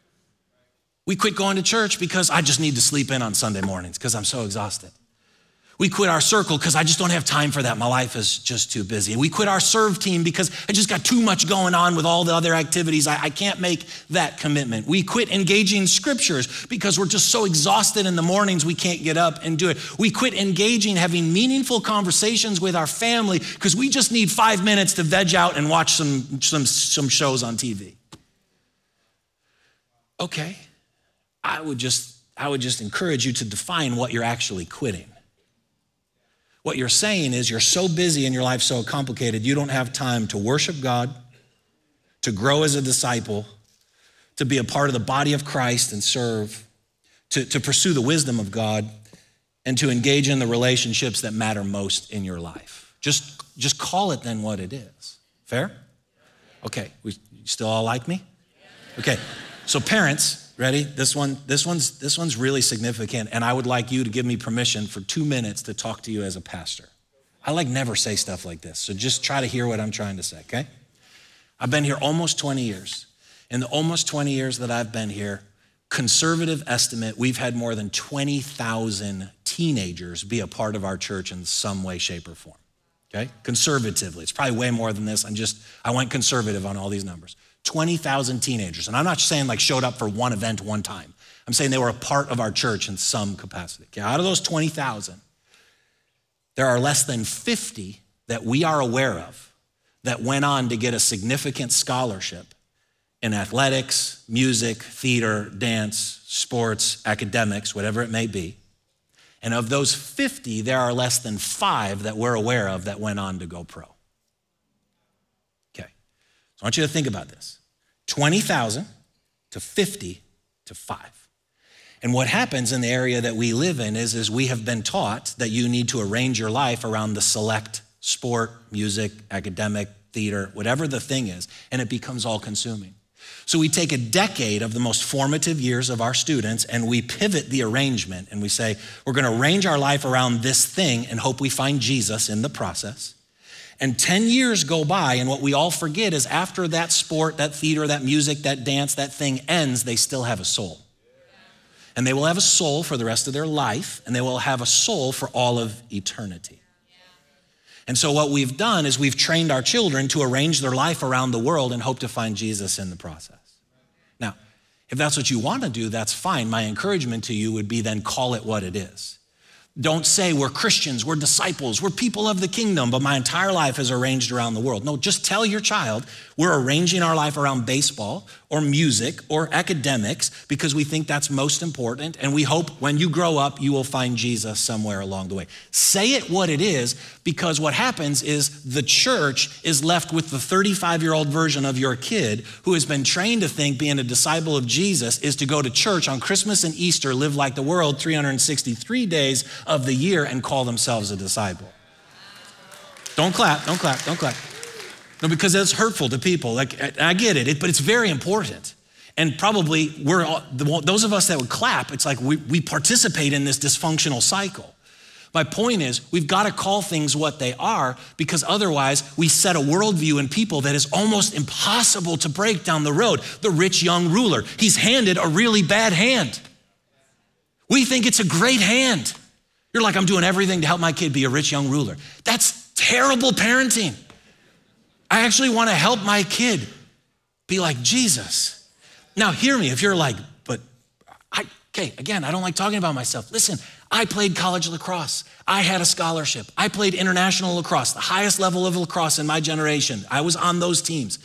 We quit going to church because I just need to sleep in on Sunday mornings because I'm so exhausted. We quit our circle because I just don't have time for that. My life is just too busy. We quit our serve team because I just got too much going on with all the other activities. I, I can't make that commitment. We quit engaging scriptures because we're just so exhausted in the mornings we can't get up and do it. We quit engaging, having meaningful conversations with our family because we just need five minutes to veg out and watch some, some, some shows on T V. Okay, I would just, I would just encourage you to define what you're actually quitting. What you're saying is you're so busy and your life's so complicated, you don't have time to worship God, to grow as a disciple, to be a part of the body of Christ and serve, to, to pursue the wisdom of God, and to engage in the relationships that matter most in your life. Just, just call it then what it is. Fair? Okay, we, you still all like me? Okay, so parents, ready? This one, this one's, this one's really significant, and I would like you to give me permission for two minutes to talk to you as a pastor. I like never say stuff like this, so just try to hear what I'm trying to say, okay? I've been here almost twenty years. In the almost twenty years that I've been here, conservative estimate, we've had more than twenty thousand teenagers be a part of our church in some way, shape, or form, okay? Conservatively, it's probably way more than this. I'm just, I went conservative on all these numbers. twenty thousand teenagers. And I'm not saying like showed up for one event one time. I'm saying they were a part of our church in some capacity. Okay? Out of those twenty thousand, there are less than fifty that we are aware of that went on to get a significant scholarship in athletics, music, theater, dance, sports, academics, whatever it may be. And of those fifty, there are less than five that we're aware of that went on to go pro. Okay, so I want you to think about this. twenty thousand to fifty to five. And what happens in the area that we live in is, is we have been taught that you need to arrange your life around the select sport, music, academic, theater, whatever the thing is, and it becomes all consuming. So we take a decade of the most formative years of our students and we pivot the arrangement and we say, we're gonna arrange our life around this thing and hope we find Jesus in the process. And ten years go by, and what we all forget is after that sport, that theater, that music, that dance, that thing ends, they still have a soul. And they will have a soul for the rest of their life, and they will have a soul for all of eternity. And so what we've done is we've trained our children to arrange their life around the world and hope to find Jesus in the process. Now, if that's what you want to do, that's fine. My encouragement to you would be then call it what it is. Don't say we're Christians, we're disciples, we're people of the kingdom, but my entire life is arranged around the world. No, just tell your child we're arranging our life around baseball or music or academics because we think that's most important, and we hope when you grow up, you will find Jesus somewhere along the way. Say it what it is, because what happens is the church is left with the thirty-five-year-old version of your kid who has been trained to think being a disciple of Jesus is to go to church on Christmas and Easter, live like the world three hundred sixty-three days of the year, and call themselves a disciple. Don't clap, don't clap, don't clap. No, because that's hurtful to people. Like, I get it, but it's very important. And probably we're all, those of us that would clap, it's like we, we participate in this dysfunctional cycle. My point is, we've got to call things what they are, because otherwise we set a worldview in people that is almost impossible to break down the road. The rich young ruler, he's handed a really bad hand. We think it's a great hand. You're like, I'm doing everything to help my kid be a rich young ruler. That's terrible parenting. I actually want to help my kid be like Jesus. Now, hear me, if you're like, but I, okay, again, I don't like talking about myself. Listen, I played college lacrosse. I had a scholarship. I played international lacrosse, the highest level of lacrosse in my generation. I was on those teams.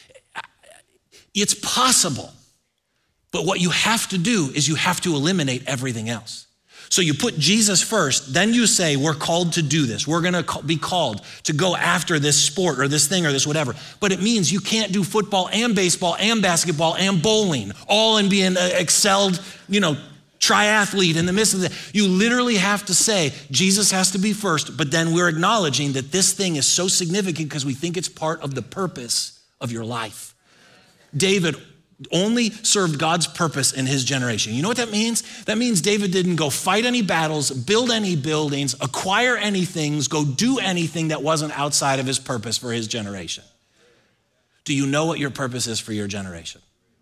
It's possible, but what you have to do is you have to eliminate everything else. So you put Jesus first, then you say, we're called to do this. We're gonna be called to go after this sport or this thing or this whatever. But it means you can't do football and baseball and basketball and bowling, all in being an excelled, you know, triathlete in the midst of that. You literally have to say, Jesus has to be first, but then we're acknowledging that this thing is so significant because we think it's part of the purpose of your life. David only served God's purpose in his generation. You know what that means? That means David didn't go fight any battles, build any buildings, acquire any things, go do anything that wasn't outside of his purpose for his generation. Do you know what your purpose is for your generation?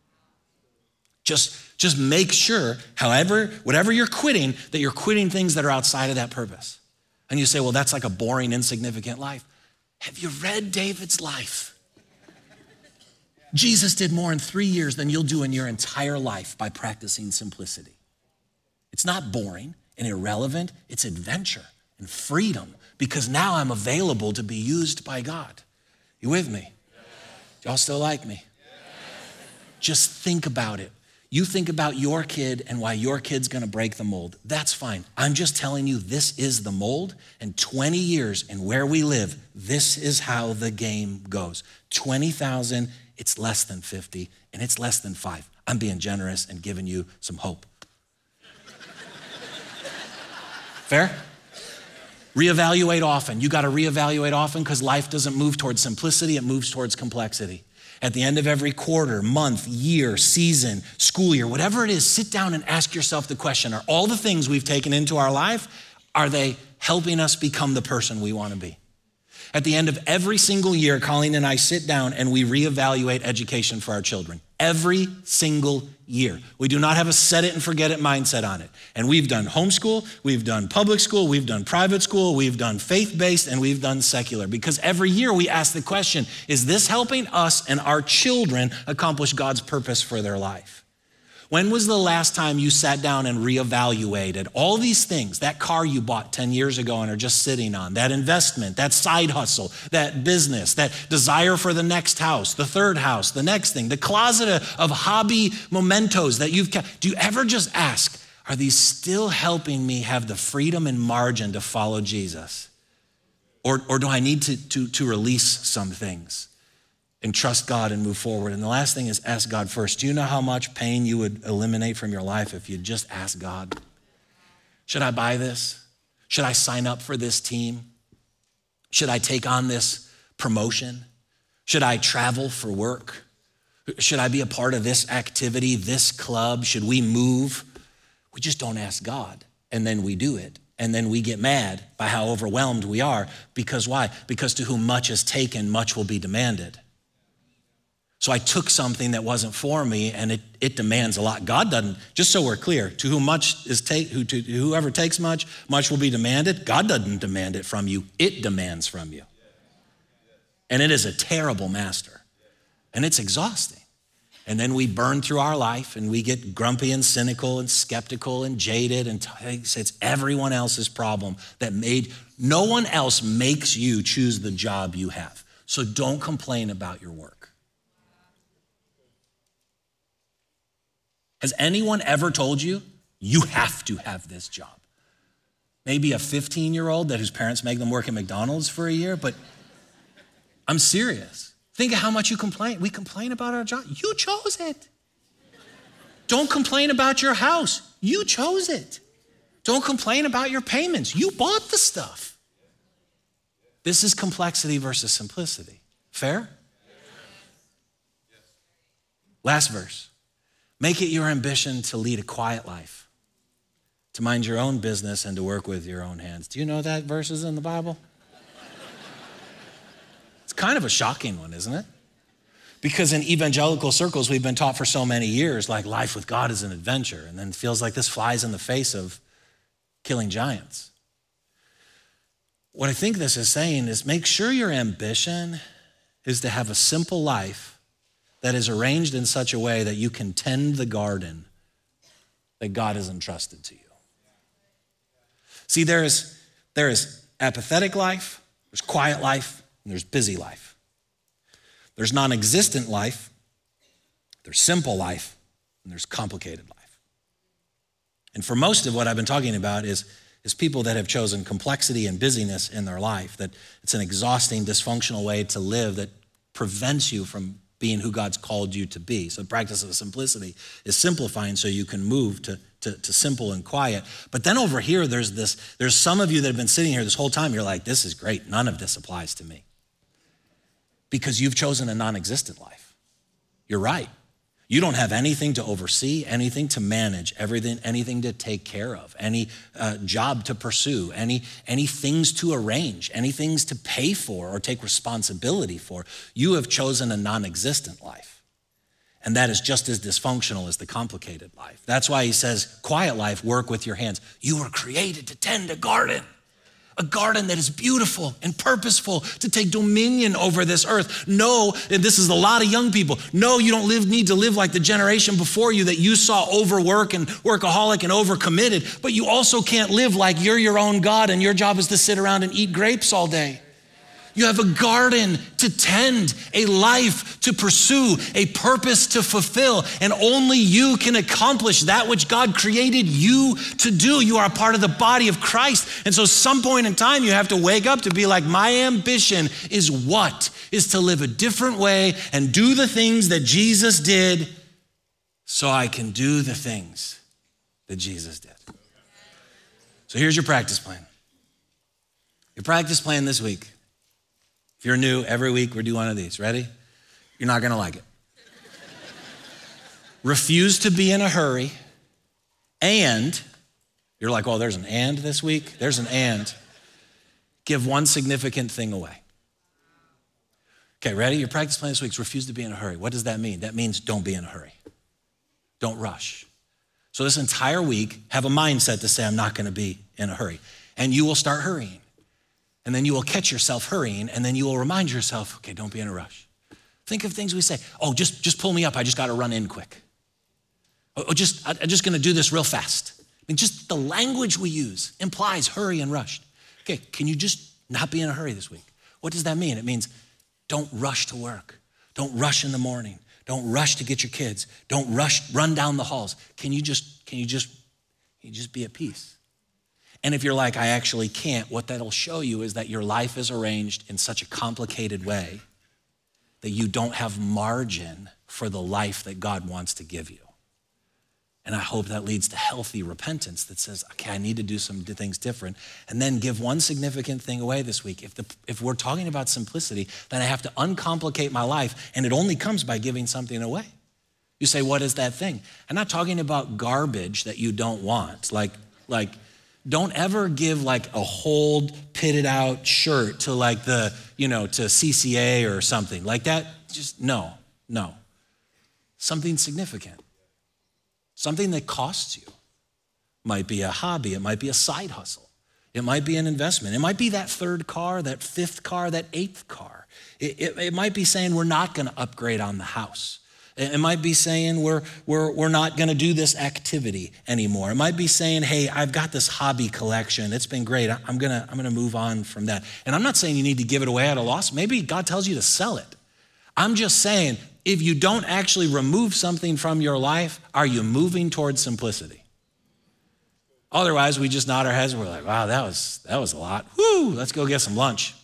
Just, just make sure, however, whatever you're quitting, that you're quitting things that are outside of that purpose. And you say, well, that's like a boring, insignificant life. Have you read David's life? Jesus did more in three years than you'll do in your entire life by practicing simplicity. It's not boring and irrelevant. It's adventure and freedom because now I'm available to be used by God. You with me? Y'all still like me? Just think about it. You think about your kid and why your kid's gonna break the mold. That's fine. I'm just telling you this is the mold, and twenty years and where we live, this is how the game goes. twenty thousand, it's less than fifty, and it's less than five. I'm being generous and giving you some hope. Fair? Reevaluate often. You gotta reevaluate often because life doesn't move towards simplicity, it moves towards complexity. At the end of every quarter, month, year, season, school year, whatever it is, sit down and ask yourself the question, are all the things we've taken into our life, are they helping us become the person we wanna be? At the end of every single year, Colleen and I sit down and we reevaluate education for our children. Every single year. We do not have a set it and forget it mindset on it. And we've done homeschool, we've done public school, we've done private school, we've done faith-based, and we've done secular. Because every year we ask the question, is this helping us and our children accomplish God's purpose for their life? When was the last time you sat down and reevaluated all these things, that car you bought ten years ago and are just sitting on, that investment, that side hustle, that business, that desire for the next house, the third house, the next thing, the closet of, of hobby mementos that you've kept? Do you ever just ask, are these still helping me have the freedom and margin to follow Jesus? Or, or do I need to, to, to release some things and trust God and move forward? And the last thing is ask God first. Do you know how much pain you would eliminate from your life if you just ask God? Should I buy this? Should I sign up for this team? Should I take on this promotion? Should I travel for work? Should I be a part of this activity, this club? Should we move? We just don't ask God, and then we do it. And then we get mad by how overwhelmed we are. Because why? Because to whom much is taken, much will be demanded. So I took something that wasn't for me, and it, it demands a lot. God doesn't, just so we're clear, to whom much is take, who, to whoever takes much, much will be demanded. God doesn't demand it from you, it demands from you. And it is a terrible master, and it's exhausting. And then we burn through our life, and we get grumpy and cynical and skeptical and jaded, and say it's everyone else's problem that made, no one else makes you choose the job you have. So don't complain about your work. Has anyone ever told you, you have to have this job? Maybe a fifteen-year-old that whose parents make them work at McDonald's for a year, but I'm serious. Think of how much you complain. We complain about our job. You chose it. Don't complain about your house. You chose it. Don't complain about your payments. You bought the stuff. This is complexity versus simplicity. Fair? Last verse. Make it your ambition to lead a quiet life, to mind your own business and to work with your own hands. Do you know that verse is in the Bible? It's kind of a shocking one, isn't it? Because in evangelical circles, we've been taught for so many years, like life with God is an adventure, and then it feels like this flies in the face of killing giants. What I think this is saying is make sure your ambition is to have a simple life that is arranged in such a way that you can tend the garden that God has entrusted to you. See, there is, there is apathetic life, there's quiet life, and there's busy life. There's non-existent life, there's simple life, and there's complicated life. And for most of what I've been talking about is, is people that have chosen complexity and busyness in their life, that it's an exhausting, dysfunctional way to live that prevents you from being who God's called you to be. So the practice of simplicity is simplifying so you can move to, to, to simple and quiet. But then over here, there's this, there's some of you that have been sitting here this whole time, you're like, this is great, none of this applies to me. Because you've chosen a non-existent life. You're right. You don't have anything to oversee, anything to manage, everything, anything to take care of, any uh, job to pursue, any, any things to arrange, any things to pay for or take responsibility for. You have chosen a non-existent life. And that is just as dysfunctional as the complicated life. That's why he says, quiet life, work with your hands. You were created to tend a garden. A garden that is beautiful and purposeful to take dominion over this earth. No, and this is a lot of young people. No, you don't live, need to live like the generation before you that you saw overwork and workaholic and overcommitted, but you also can't live like you're your own God and your job is to sit around and eat grapes all day. You have a garden to tend, a life to pursue, a purpose to fulfill, and only you can accomplish that which God created you to do. You are a part of the body of Christ. And so some point in time, you have to wake up to be like, my ambition is what? Is to live a different way and do the things that Jesus did so I can do the things that Jesus did. So here's your practice plan. Your practice plan this week. If you're new, every week we're doing one of these. Ready? You're not gonna like it. Refuse to be in a hurry, and you're like, oh, there's an and this week? There's an and. Give one significant thing away. Okay, ready? Your practice plan this week is refuse to be in a hurry. What does that mean? That means don't be in a hurry. Don't rush. So this entire week, have a mindset to say, I'm not gonna be in a hurry. And you will start hurrying. And then you will catch yourself hurrying, and then you will remind yourself, okay, don't be in a rush. Think of things we say. Oh, just, just pull me up. I just got to run in quick. Oh, just, I'm just going to do this real fast. I mean, just the language we use implies hurry and rush. Okay, can you just not be in a hurry this week? What does that mean? It means don't rush to work. Don't rush in the morning. Don't rush to get your kids. Don't rush, run down the halls. Can you just, can you just, can you just be at peace? And if you're like, I actually can't, what that'll show you is that your life is arranged in such a complicated way that you don't have margin for the life that God wants to give you. And I hope that leads to healthy repentance that says, okay, I need to do some things different. And then give one significant thing away this week. If, the, if we're talking about simplicity, then I have to uncomplicate my life, and it only comes by giving something away. You say, what is that thing? I'm not talking about garbage that you don't want, like, like, don't ever give like a whole pitted out shirt to like the, you know, to C C A or something like that. Just no, no. Something significant. Something that costs you. Might be a hobby. It might be a side hustle. It might be an investment. It might be that third car, that fifth car, that eighth car. It, it, it might be saying we're not going to upgrade on the house. It might be saying we're, we're, we're not gonna do this activity anymore. It might be saying, hey, I've got this hobby collection. It's been great. I'm gonna, I'm gonna move on from that. And I'm not saying you need to give it away at a loss. Maybe God tells you to sell it. I'm just saying, if you don't actually remove something from your life, are you moving towards simplicity? Otherwise, we just nod our heads and we're like, wow, that was, that was a lot. Woo, let's go get some lunch.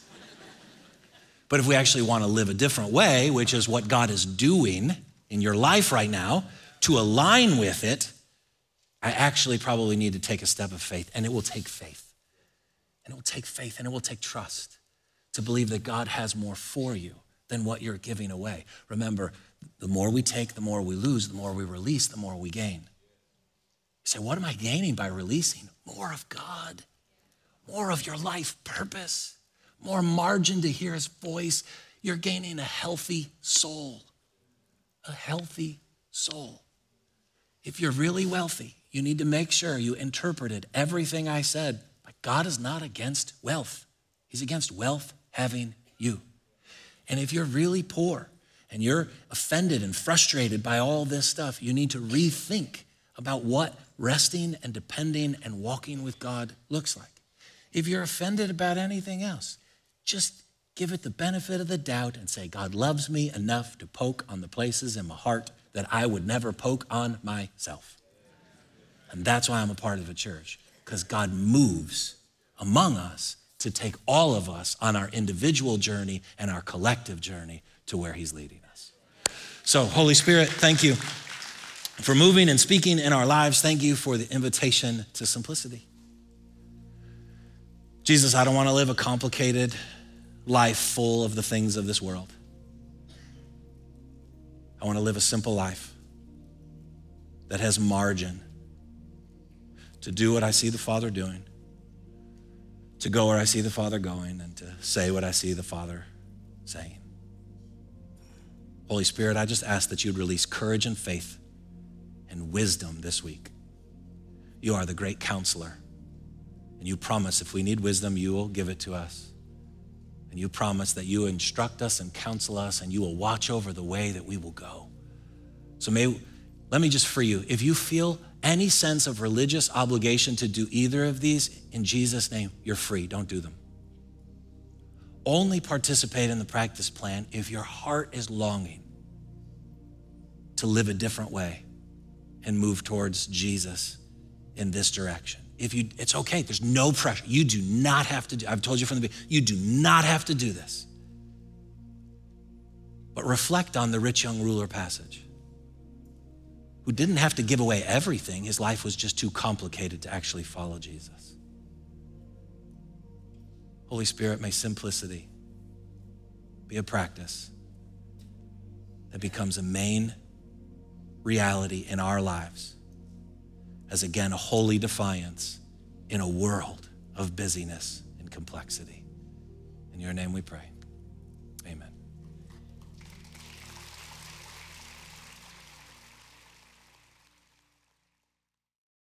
But if we actually want to live a different way, which is what God is doing in your life right now, to align with it, I actually probably need to take a step of faith, and it will take faith. And it will take faith, and it will take trust to believe that God has more for you than what you're giving away. Remember, the more we take, the more we lose, the more we release, the more we gain. You say, what am I gaining by releasing? More of God, more of your life purpose. More margin to hear his voice. You're gaining a healthy soul, a healthy soul. If you're really wealthy, you need to make sure you interpreted everything I said. But God is not against wealth. He's against wealth having you. And if you're really poor and you're offended and frustrated by all this stuff, you need to rethink about what resting and depending and walking with God looks like. If you're offended about anything else, just give it the benefit of the doubt and say, God loves me enough to poke on the places in my heart that I would never poke on myself. And that's why I'm a part of a church, because God moves among us to take all of us on our individual journey and our collective journey to where he's leading us. So, Holy Spirit, thank you for moving and speaking in our lives. Thank you for the invitation to simplicity. Jesus, I don't want to live a complicated life full of the things of this world. I want to live a simple life that has margin to do what I see the Father doing, to go where I see the Father going, and to say what I see the Father saying. Holy Spirit, I just ask that you'd release courage and faith and wisdom this week. You are the great counselor. And you promise if we need wisdom, you will give it to us. And you promise that you instruct us and counsel us, and you will watch over the way that we will go. So may, let me just free you. If you feel any sense of religious obligation to do either of these, in Jesus' name, you're free. Don't do them. Only participate in the practice plan if your heart is longing to live a different way and move towards Jesus in this direction. If you, it's okay, there's no pressure. You do not have to do, I've told you from the beginning, you do not have to do this. But reflect on the rich young ruler passage, who didn't have to give away everything. His life was just too complicated to actually follow Jesus. Holy Spirit, may simplicity be a practice that becomes a main reality in our lives as, again, a holy defiance in a world of busyness and complexity. In your name we pray.